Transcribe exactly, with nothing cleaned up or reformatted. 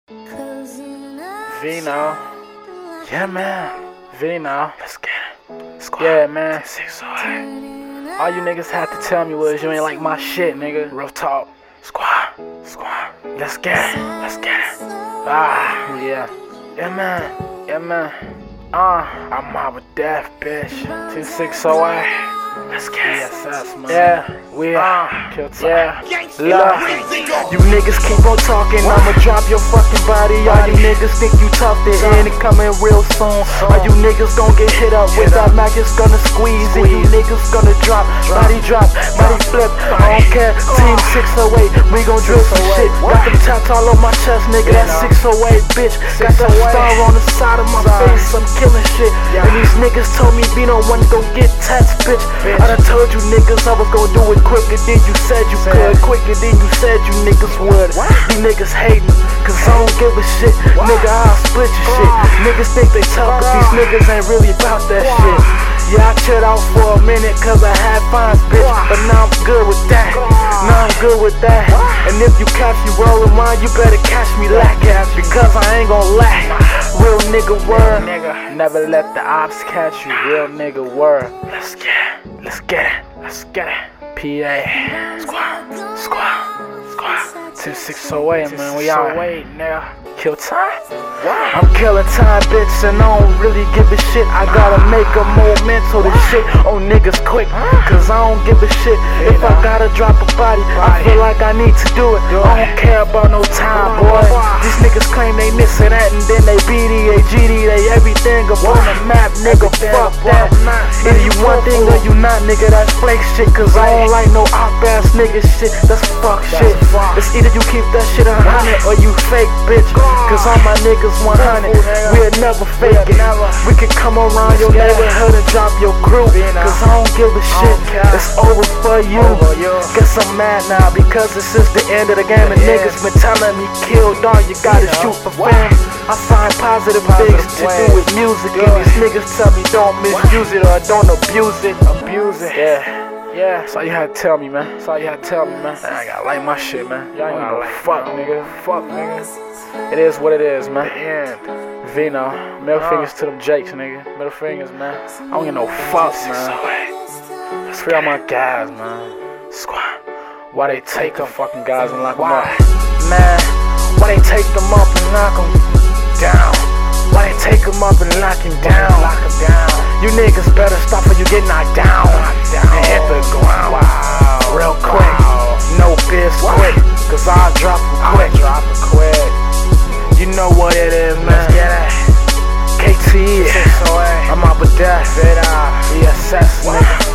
Vino. Yeah, man. Vino. Let's get it. Squad. Yeah, man. Six All you niggas had to tell me was you ain't like my shit, nigga. Real talk. Squad. Squad. Let's get it. Let's get it. Ah, yeah. Yeah, man. Yeah, man. Uh, I'm mob with death, bitch. two six oh eight. Let's get it. E S S, man. Yeah, we are. Uh, Kill time. Yeah. Love. You niggas keep on talking, I'ma drop your fucking body. All you niggas think you tough, the end it coming real soon. All you niggas gon' get hit up with that Mac, it's gonna squeeze. And you niggas gonna drop, body drop, body flip. I don't care, team six oh eight, we gon' drill some shit. Got them tats all on my chest, nigga, that's six oh eight, bitch. Got that star on the side of my face, I'm killing shit. And these niggas told me be no one gon' get tats, bitch. I done told you niggas I was gon' do it quicker than you said you could. Quicker than you said you niggas would. You niggas hatin', cause I don't give a shit. Nigga, I'll split your shit. Niggas think they tough, but these niggas ain't really about that shit. Yeah, I chilled out for a minute cause I had fines, bitch. But now I'm good with that. Now I'm good with that. And if you catch me rollin' mine, you better catch me lack ass, because I ain't gon' lack. Real nigga word. Never let the ops catch you. Real nigga word. Let's get it. Let's get it. Let's get it. P A. Squad. Squad. Squad. two six oh eight, man. We out. Wait, nigga. Kill time? I'm killing time, bitch, and I don't really give a shit. I gotta make a momental to shit on niggas quick, cause I don't give a shit. If I gotta drop a body, I feel like I need to do it. I don't care about no time, boy. These niggas claim they missing that, and then they B D A, G D, they everything up on the map, nigga, fuck that. Either you one thing or you not, nigga, that's flake shit, cause I don't like no op-ass nigga shit, that's fuck shit. It's either you keep that shit a hundred or you fake, bitch. Cause all my niggas one hundred, we'll never fake it. We can come around your neighborhood and drop your crew, cause I don't give a shit, it's over for you. Guess I'm mad now because this is the end of the game. And niggas been telling me kill dog, you gotta shoot for fame. I find positive things to do with music, and these niggas tell me don't misuse it or don't abuse it. Abuse it. Yeah. Yeah, that's all you had to tell me, man. That's all you had to tell me, man. I gotta like my shit, man. Y'all ain't gonna fuck, nigga. Fuck, nigga. It is what it is, man. And Vino, middle uh, fingers to them Jakes, nigga. Middle fingers, man. I don't get no fuck, man. Free all my guys, man. Squad. Why they take them fucking guys and lock them up? Man, why they take them up and knock them down? Why they take them up and lock him down? Lock him down. You niggas better stop or you get knocked down and hit the ground. Wow. Real quick, wow. No biz quick, cause I'll drop him quick. I'll drop him quick. You know what it is, man. Let's get it. K T E. I'm up with that. E S S, nigga.